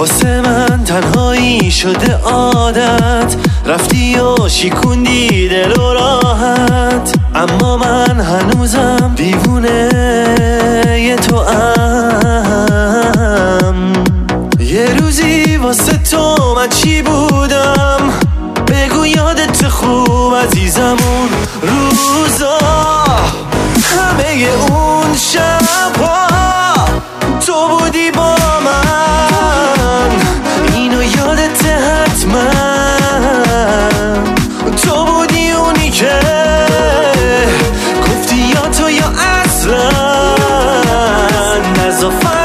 واسه من تنهایی شده عادت، رفتی و شیکوندی دل و راحت، اما من هنوزم دیوونه ی تو ام. یه روزی واسه تو من چی بودم؟ بگو یادت خوب عزیزم اون روزا، همه اون شبها تو بودی با من، اینو یادت حتما، تو بودی اونی که گفتی یا تو یا اصلا نزا